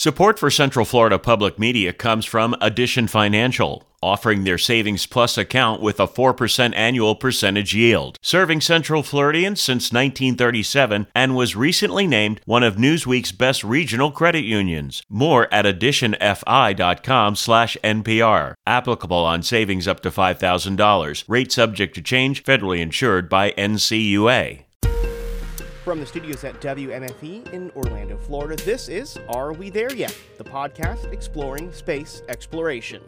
Support for Central Florida Public Media comes from Addition Financial, offering their Savings Plus account with a 4% annual percentage yield. Serving Central Floridians since 1937 and was recently named one of Newsweek's best regional credit unions. More at additionfi.com/NPR. Applicable on savings up to $5,000. Rate subject to change. Federally insured by NCUA. From the studios at WMFE in Orlando, Florida, this is Are We There Yet? The podcast exploring space exploration.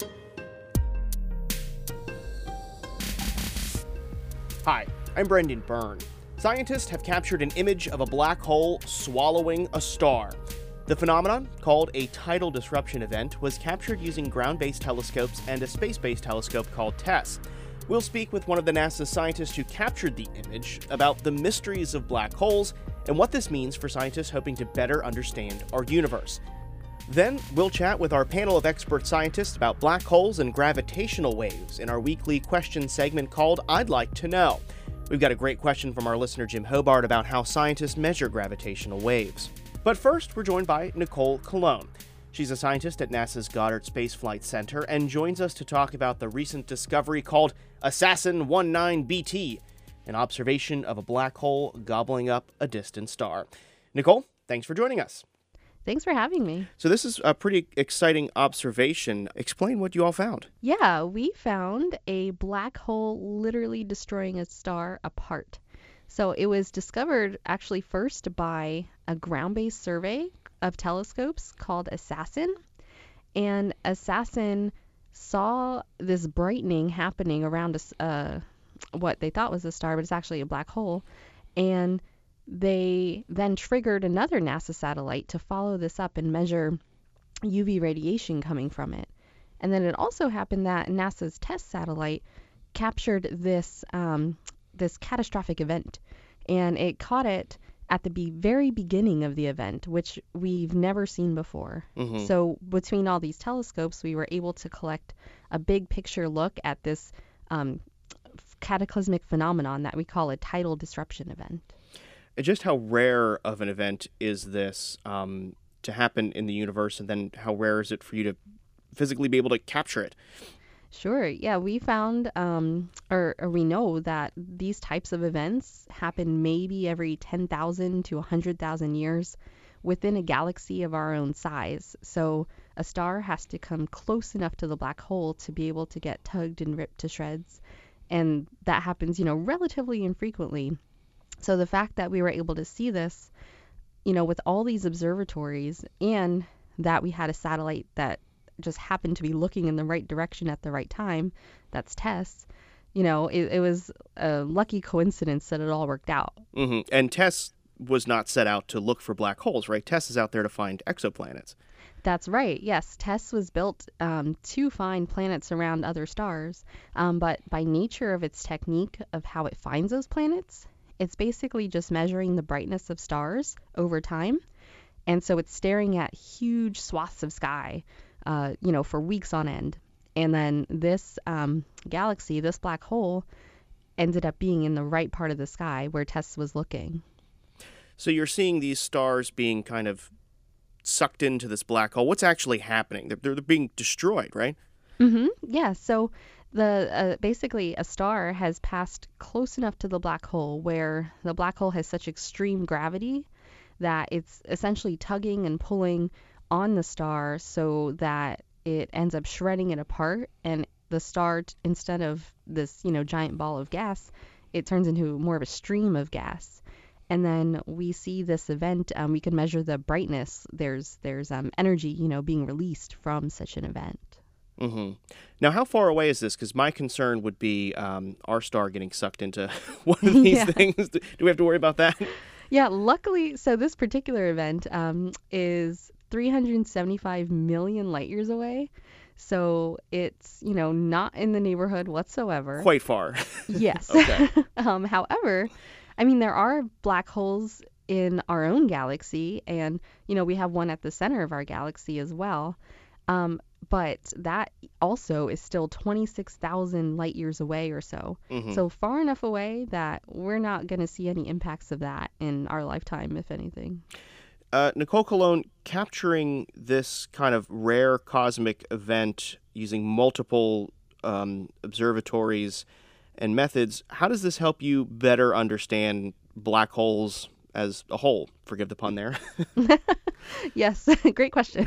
Hi, I'm Brendan Byrne. Scientists have captured an image of a black hole swallowing a star. The phenomenon, called a tidal disruption event, was captured using ground-based telescopes and a space-based telescope called TESS. We'll speak with one of the NASA scientists who captured the image about the mysteries of black holes and what this means for scientists hoping to better understand our universe. Then we'll chat with our panel of expert scientists about black holes and gravitational waves in our weekly question segment called I'd Like to Know. We've got a great question from our listener Jim Hobart about how scientists measure gravitational waves. But first, we're joined by Nicole Colon. She's a scientist at NASA's Goddard Space Flight Center and joins us to talk about the recent discovery called Assassin 19BT, an observation of a black hole gobbling up a distant star. Nicole, thanks for joining us. Thanks for having me. So this is a pretty exciting observation. Explain what you all found. Yeah, we found a black hole literally destroying a star apart. So it was discovered actually first by a ground-based survey of telescopes called Assassin. And Assassin saw this brightening happening around what they thought was a star, but it's actually a black hole. And they then triggered another NASA satellite to follow this up and measure UV radiation coming from it. And then it also happened that NASA's TESS satellite captured this catastrophic event, and it caught it at the very beginning of the event, which we've never seen before. Mm-hmm. So between all these telescopes, we were able to collect a big picture look at this cataclysmic phenomenon that we call a tidal disruption event. Just how rare of an event is this to happen in the universe, and then how rare is it for you to physically be able to capture it? Sure. Yeah, we found, or we know that these types of events happen maybe every 10,000 to 100,000 years within a galaxy of our own size. So a star has to come close enough to the black hole to be able to get tugged and ripped to shreds. And that happens, relatively infrequently. So the fact that we were able to see this, with all these observatories, and that we had a satellite that just happened to be looking in the right direction at the right time, that's TESS, it was a lucky coincidence that it all worked out. Mm-hmm. And TESS was not set out to look for black holes, right? TESS is out there to find exoplanets. That's right. Yes, TESS was built to find planets around other stars, but by nature of its technique of how it finds those planets, it's basically just measuring the brightness of stars over time. And so it's staring at huge swaths of sky, for weeks on end. And then this galaxy, this black hole, ended up being in the right part of the sky where TESS was looking. So you're seeing these stars being kind of sucked into this black hole. What's actually happening? They're being destroyed, right? Mm-hmm. Yeah. So basically a star has passed close enough to the black hole where the black hole has such extreme gravity that it's essentially tugging and pulling on the star so that it ends up shredding it apart, and the star, instead of this, giant ball of gas, it turns into more of a stream of gas. And then we see this event, we can measure the brightness. There's energy, being released from such an event. Mm-hmm. Now, how far away is this? Because my concern would be our star getting sucked into one of these things. Do we have to worry about that? Yeah, luckily, so this particular event is 375 million light years away. So it's, not in the neighborhood whatsoever. Quite far. Yes. Okay. However, there are black holes in our own galaxy, and, we have one at the center of our galaxy as well. But that also is still 26,000 light years away or so. Mm-hmm. So far enough away that we're not going to see any impacts of that in our lifetime, if anything. Nicole Colon, capturing this kind of rare cosmic event using multiple observatories and methods, how does this help you better understand black holes as a whole? Forgive the pun there. Yes, great question.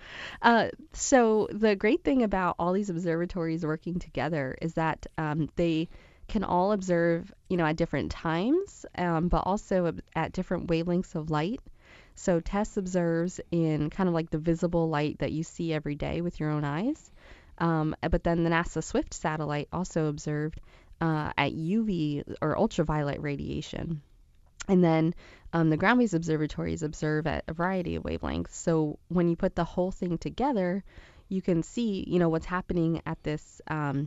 So the great thing about all these observatories working together is that they can all observe, at different times, but also at different wavelengths of light. So TESS observes in kind of like the visible light that you see every day with your own eyes. But then the NASA Swift satellite also observed at UV or ultraviolet radiation. And then the ground-based observatories observe at a variety of wavelengths. So when you put the whole thing together, you can see, what's happening at this,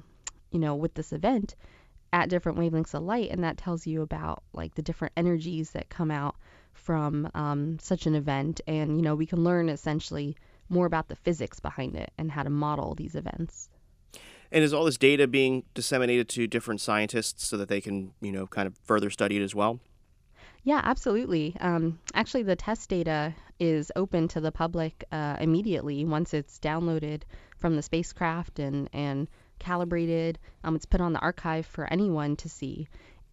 with this event at different wavelengths of light. And that tells you about like the different energies that come out from such an event. And, we can learn essentially more about the physics behind it and how to model these events. And is all this data being disseminated to different scientists so that they can, kind of further study it as well? Yeah, absolutely. Actually, the test data is open to the public immediately once it's downloaded from the spacecraft and calibrated. It's put on the archive for anyone to see.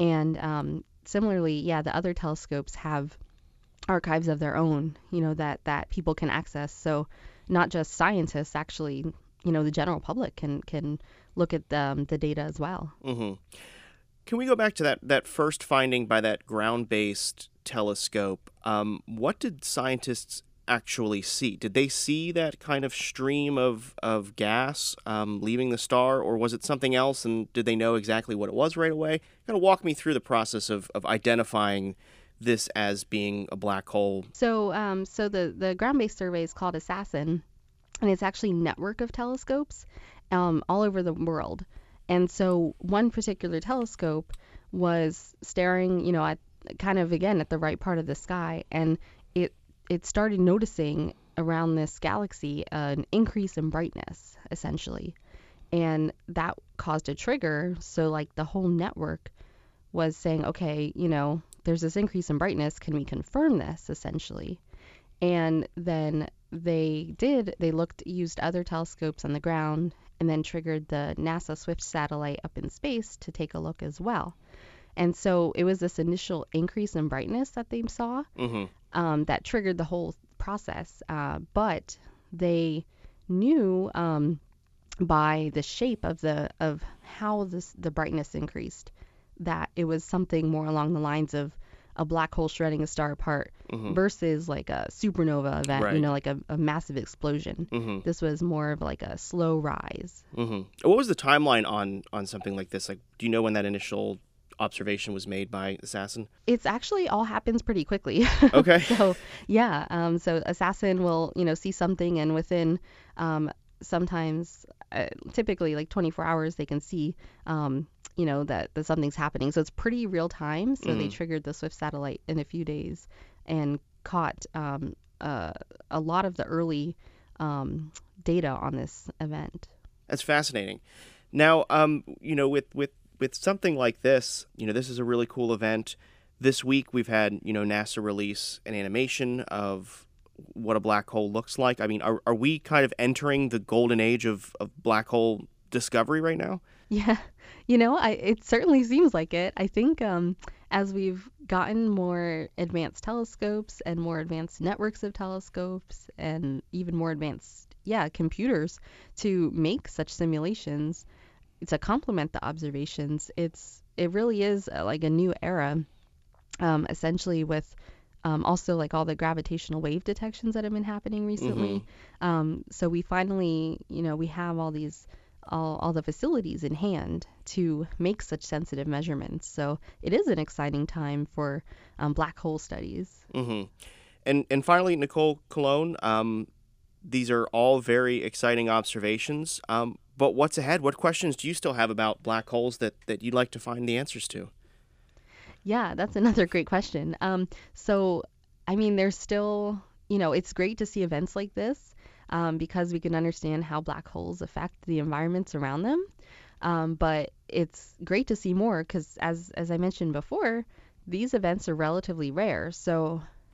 And similarly, the other telescopes have archives of their own, that people can access. So not just scientists, actually, the general public can look at the data as well. Mm-hmm. Can we go back to that first finding by that ground-based telescope? What did scientists actually see? Did they see that kind of stream of gas leaving the star, or was it something else, and did they know exactly what it was right away? Kind of walk me through the process of identifying this as being a black hole. So the ground-based survey is called ASASSIN, and it's actually a network of telescopes all over the world. And so one particular telescope was staring, at kind of, again, at the right part of the sky, and it started noticing around this galaxy an increase in brightness, essentially. And that caused a trigger. So, like, the whole network was saying, okay, there's this increase in brightness. Can we confirm this, essentially? And then they used other telescopes on the ground, and then triggered the NASA Swift satellite up in space to take a look as well. And so it was this initial increase in brightness that they saw that triggered the whole process. But they knew by the shape of how the brightness increased that it was something more along the lines of a black hole shredding a star apart versus like a supernova event, right. Like a massive explosion. This was more of like a slow rise. What was the timeline on something like this? Like, do you know when that initial observation was made by ASASSIN? It's actually all happens pretty quickly. Okay. So ASASSIN will, see something, and within sometimes typically like 24 hours they can see that something's happening. So it's pretty real time. So they triggered the Swift satellite in a few days and caught a lot of the early data on this event. That's fascinating. Now, with something like this, this is a really cool event. This week we've had, NASA release an animation of what a black hole looks like. I mean, are we kind of entering the golden age of black hole discovery right now? Yeah, it certainly seems like it. I think as we've gotten more advanced telescopes and more advanced networks of telescopes and even more advanced, computers to make such simulations to complement the observations, it really is like a new era, essentially with also like all the gravitational wave detections that have been happening recently. So we finally, we have all these all the facilities in hand to make such sensitive measurements. So it is an exciting time for black hole studies. And finally, Nicole Colon, these are all very exciting observations. But what's ahead? What questions do you still have about black holes that you'd like to find the answers to? Yeah, that's another great question. So, I mean, there's still, it's great to see events like this because we can understand how black holes affect the environments around them. But it's great to see more because, as I mentioned before, these events are relatively rare. So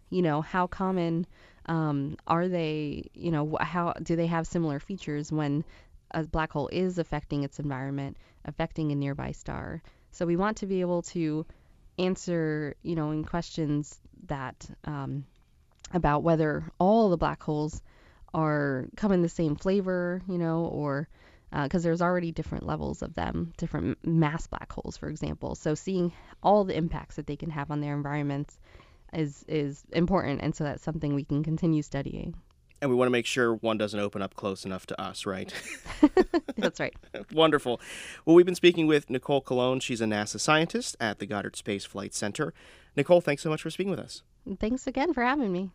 how common are they? How do they have similar features when a black hole is affecting its environment, affecting a nearby star? So we want to be able to answer, in questions that about whether all the black holes come in the same flavor, or because there's already different levels of them, different mass black holes, for example. So seeing all the impacts that they can have on their environments is important, and so that's something we can continue studying. And we want to make sure one doesn't open up close enough to us, right? That's right. Wonderful. Well, we've been speaking with Nicole Colon. She's a NASA scientist at the Goddard Space Flight Center. Nicole, thanks so much for speaking with us. Thanks again for having me.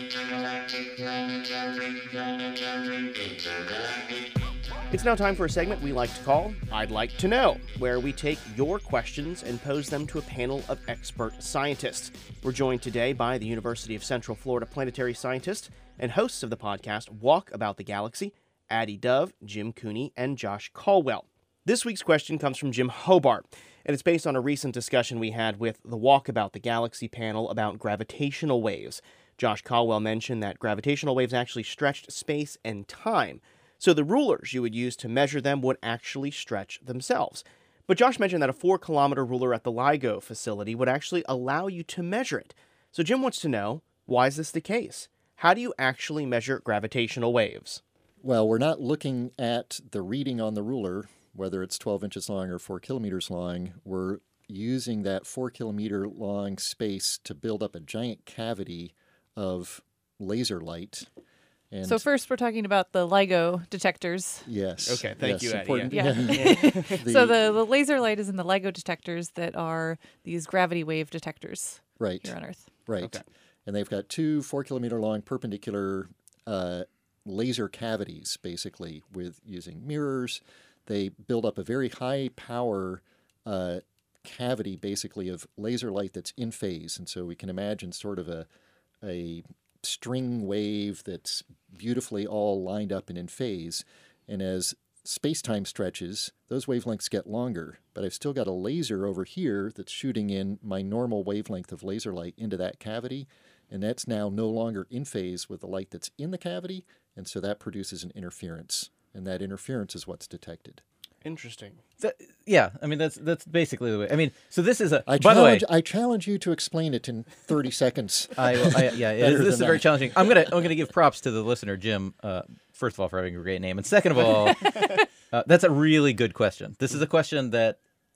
It's now time for a segment we like to call I'd Like to Know, where we take your questions and pose them to a panel of expert scientists. We're joined today by the University of Central Florida planetary scientists and hosts of the podcast Walk About the Galaxy, Addie Dove, Jim Cooney, and Josh Caldwell. This week's question comes from Jim Hobart, and it's based on a recent discussion we had with the Walk About the Galaxy panel about gravitational waves. Josh Caldwell mentioned that gravitational waves actually stretched space and time, so the rulers you would use to measure them would actually stretch themselves. But Josh mentioned that a 4-kilometer ruler at the LIGO facility would actually allow you to measure it. So Jim wants to know, why is this the case? How do you actually measure gravitational waves? Well, we're not looking at the reading on the ruler, whether it's 12 inches long or 4 kilometers long. We're using that 4-kilometer long space to build up a giant cavity of laser light. And so first, we're talking about the LIGO detectors. Yes. Okay, thank you, Addie. Yeah. So the laser light is in the LIGO detectors that are these gravity wave detectors here on Earth. Right. Okay. And they've got 2 4-kilometer long perpendicular laser cavities, basically, with using mirrors. They build up a very high power cavity, basically, of laser light that's in phase. And so we can imagine sort of a string wave that's beautifully all lined up and in phase. And as space-time stretches, those wavelengths get longer. But I've still got a laser over here that's shooting in my normal wavelength of laser light into that cavity. And that's now no longer in phase with the light that's in the cavity. And so that produces an interference. And that interference is what's detected. Interesting. That's basically the way. I mean, so this is I challenge you to explain it in 30 seconds. This is very challenging. I'm gonna give props to the listener, Jim. First of all, for having a great name, and second of all, that's a really good question. This is a question that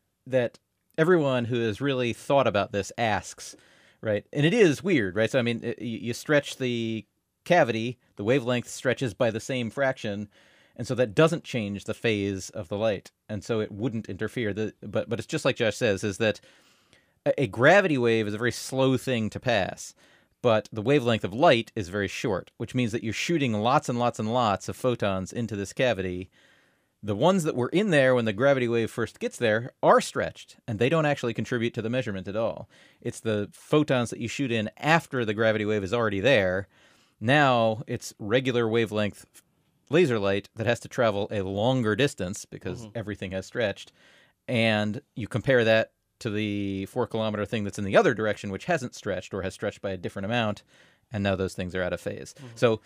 everyone who has really thought about this asks, right? And it is weird, right? So I mean, you stretch the cavity, the wavelength stretches by the same fraction. And so that doesn't change the phase of the light, and so it wouldn't interfere. But it's just like Josh says, is that a gravity wave is a very slow thing to pass, but the wavelength of light is very short, which means that you're shooting lots and lots and lots of photons into this cavity. The ones that were in there when the gravity wave first gets there are stretched, and they don't actually contribute to the measurement at all. It's the photons that you shoot in after the gravity wave is already there. Now it's regular wavelength laser light that has to travel a longer distance because everything has stretched, and you compare that to the 4-kilometer thing that's in the other direction, which hasn't stretched or has stretched by a different amount, and now those things are out of phase. So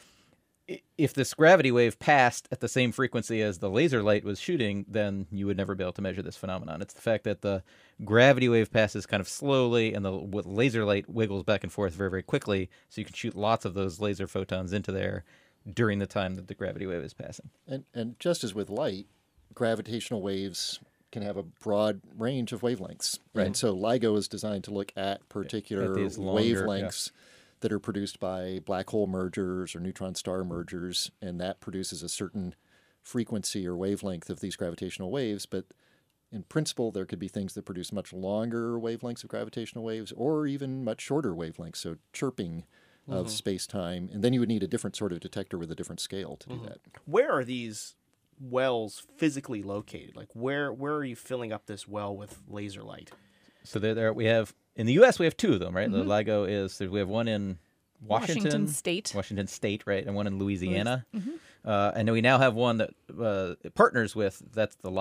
if this gravity wave passed at the same frequency as the laser light was shooting, then you would never be able to measure this phenomenon. It's the fact that the gravity wave passes kind of slowly and the laser light wiggles back and forth very, very quickly, so you can shoot lots of those laser photons into there during the time that the gravity wave is passing. And just as with light, gravitational waves can have a broad range of wavelengths. Right. And so LIGO is designed to look at particular wavelengths that are produced by black hole mergers or neutron star mergers, and that produces a certain frequency or wavelength of these gravitational waves. But in principle, there could be things that produce much longer wavelengths of gravitational waves or even much shorter wavelengths, so chirping of space-time, and then you would need a different sort of detector with a different scale to do that. Where are these wells physically located? Like, where are you filling up this well with laser light? So there we have, in the U.S., we have 2 of them, right? The LIGO we have one in Washington State, right, and one in Louisiana. And then we now have one that partners with, that's the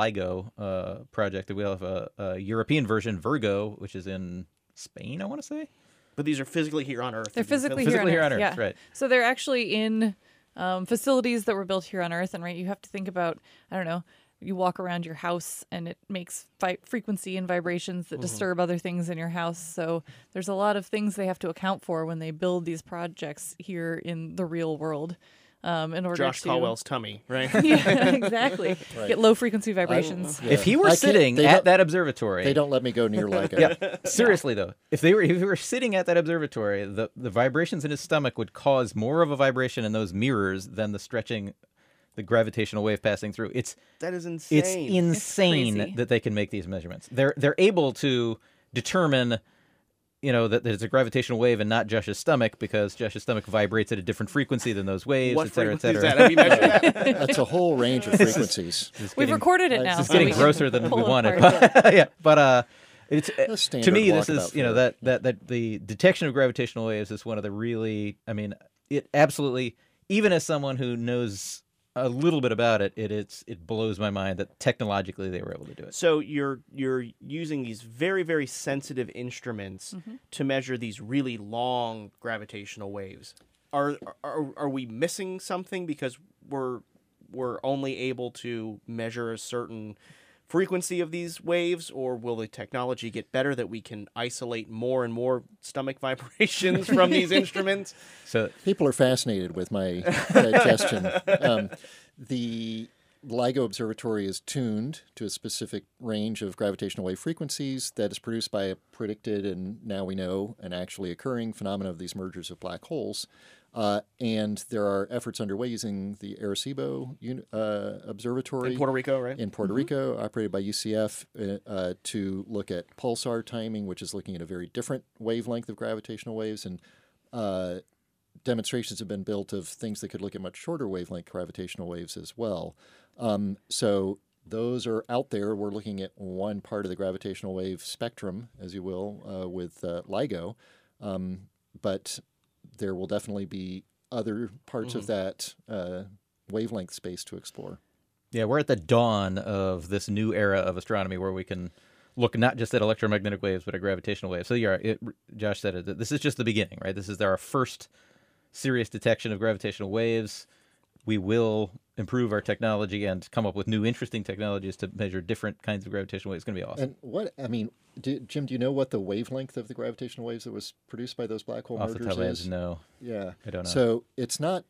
LIGO project. We have a European version, Virgo, which is in Spain, I want to say. But these are physically here on Earth. They're physically here on Earth, yeah. right. So they're actually in facilities that were built here on Earth, and you have to think about, I don't know, you walk around your house and it makes frequency and vibrations that disturb other things in your house. So there's a lot of things they have to account for when they build these projects here in the real world. In order Josh to Caldwell's tummy, right? yeah, exactly. Get low frequency vibrations. If he were sitting at that observatory, they don't let me go near LIGO. yeah, seriously though, if he were sitting at that observatory, the vibrations in his stomach would cause more of a vibration in those mirrors than the stretching, the gravitational wave passing through. That is insane. It's insane crazy. that they can make these measurements. They're able to determine, that there's a gravitational wave and not Josh's stomach, because Josh's stomach vibrates at a different frequency than those waves, What et cetera, et frequency cetera. is that? Have you measured that? That's a whole range of frequencies. We've recorded it now. It's so getting we can grosser than we pull it wanted. apart. Yeah, but it's A to standard me, this is walkabout that the detection of gravitational waves is one of the really. I mean, it absolutely. Even as someone who knows a little bit about it, it blows my mind that technologically they were able to do it. So you're using these very, very sensitive instruments to measure these really long gravitational waves. Are we missing something because we're only able to measure a certain frequency of these waves, or will the technology get better that we can isolate more and more stomach vibrations from these instruments? So People are fascinated with my digestion. The LIGO Observatory is tuned to a specific range of gravitational wave frequencies that is produced by a predicted, and now we know, an actually occurring phenomenon of these mergers of black holes. And there are efforts underway using the Arecibo Observatory In Puerto Rico, right? in Puerto Rico, operated by UCF, to look at pulsar timing, which is looking at a very different wavelength of gravitational waves, and demonstrations have been built of things that could look at much shorter wavelength gravitational waves as well. So those are out there. We're looking at one part of the gravitational wave spectrum, as you will, with LIGO, but there will definitely be other parts of that wavelength space to explore. yeah, we're at the dawn of this new era of astronomy where we can look not just at electromagnetic waves but at gravitational waves. So Josh said it. This is just the beginning, right? This is our first serious detection of gravitational waves. We will improve our technology and come up with new interesting technologies to measure different kinds of gravitational waves. It's going to be awesome. And Jim, do you know what the wavelength of the gravitational waves that was produced by those black hole Off the mergers top of my head, is? no. Yeah. I don't know. So it's not.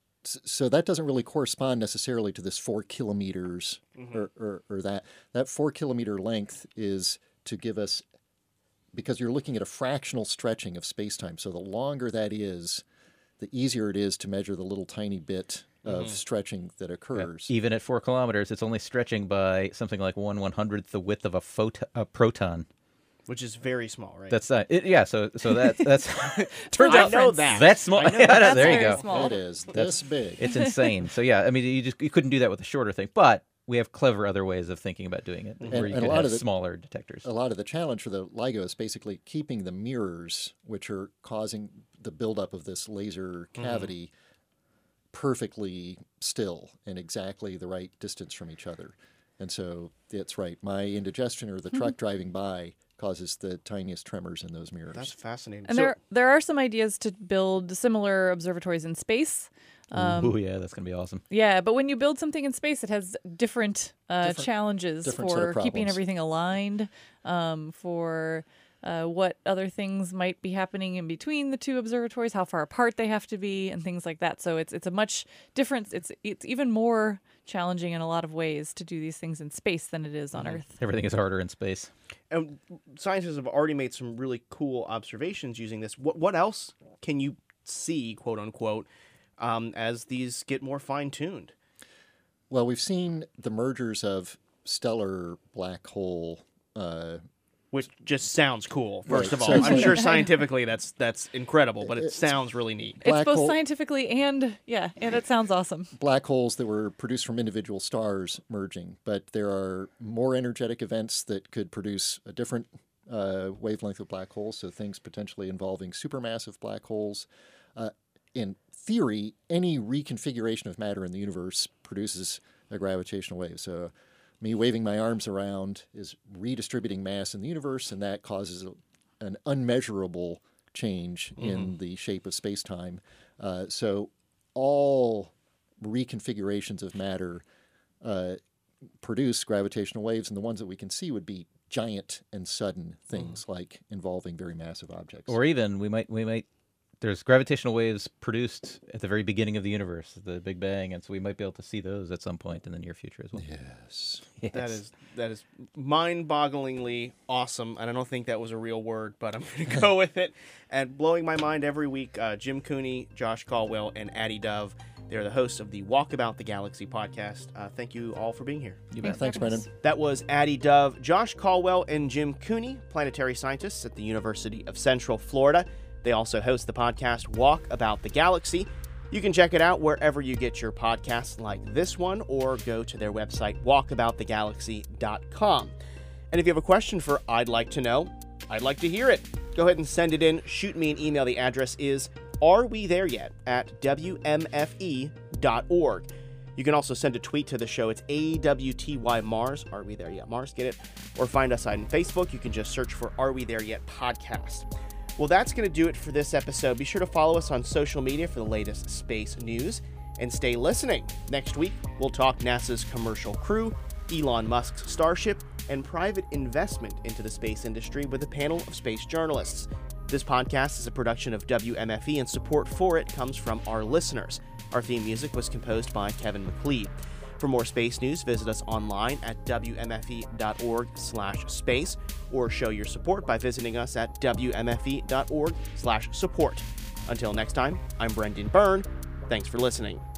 So that doesn't really correspond necessarily to this 4 kilometers or that. That 4 kilometer length is to give us, because you're looking at a fractional stretching of space-time. So the longer that is, the easier it is to measure the little tiny bit of stretching that occurs. Even at 4 kilometers, it's only stretching by something like 1/100th the width of a proton. Which is very small, right? That's not it. Yeah. So that's Turns out I know that. that's small. I know Yeah, that. there you very go. small. It is this big. It's insane. So yeah, I mean, you couldn't do that with a shorter thing, but we have clever other ways of thinking about doing it, where you and could a lot have of the- smaller detectors. A lot of the challenge for the LIGO is basically keeping the mirrors, which are causing the buildup of this laser cavity, perfectly still and exactly the right distance from each other. And so it's right. My indigestion or the truck driving by causes the tiniest tremors in those mirrors. That's fascinating. And So- there are some ideas to build similar observatories in space. Oh yeah, that's gonna be awesome. Yeah, but when you build something in space, it has different challenges different set of for keeping problems. everything aligned, for what other things might be happening in between the two observatories, how far apart they have to be, and things like that. So it's a much different. It's even more challenging in a lot of ways to do these things in space than it is on Earth. Everything is harder in space. And scientists have already made some really cool observations using this. What else can you see, quote unquote, as these get more fine-tuned? Well, we've seen the mergers of stellar black hole. Which just sounds cool, first Right. of all. So it's I'm like- sure scientifically that's incredible, but it sounds really neat. Black It's both hole- scientifically and it sounds awesome. Black holes that were produced from individual stars merging, but there are more energetic events that could produce a different wavelength of black holes, so things potentially involving supermassive black holes. In theory, any reconfiguration of matter in the universe produces a gravitational wave. So me waving my arms around is redistributing mass in the universe, and that causes an unmeasurable change in the shape of space-time. So all reconfigurations of matter produce gravitational waves, and the ones that we can see would be giant and sudden things like involving very massive objects. Or even we might there's gravitational waves produced at the very beginning of the universe, the Big Bang, and so we might be able to see those at some point in the near future as well. Yes. That is mind-bogglingly awesome, and I don't think that was a real word, but I'm going to go with it. And blowing my mind every week, Jim Cooney, Josh Caldwell, and Addie Dove. They're the hosts of the Walk About the Galaxy podcast. Thank you all for being here. Thanks, Brendan. That was Addie Dove, Josh Caldwell, and Jim Cooney, planetary scientists at the University of Central Florida. They also host the podcast Walk About the Galaxy. You can check it out wherever you get your podcasts like this one, or go to their website, walkaboutthegalaxy.com. And if you have a question for I'd Like to Know, I'd like to hear it, go ahead and send it in. Shoot me an email. The address is arewethereyet@wmfe.org. You can also send a tweet to the show. It's AWTY Mars. Are we there yet, Mars? Get it? Or find us on Facebook. You can just search for Are We There Yet podcast. Well, that's going to do it for this episode. Be sure to follow us on social media for the latest space news, and stay listening. Next week, we'll talk NASA's commercial crew, Elon Musk's Starship, and private investment into the space industry with a panel of space journalists. This podcast is a production of WMFE, and support for it comes from our listeners. Our theme music was composed by Kevin McLeod. For more space news, visit us online at wmfe.org/space, or show your support by visiting us at wmfe.org/support. Until next time, I'm Brendan Byrne. Thanks for listening.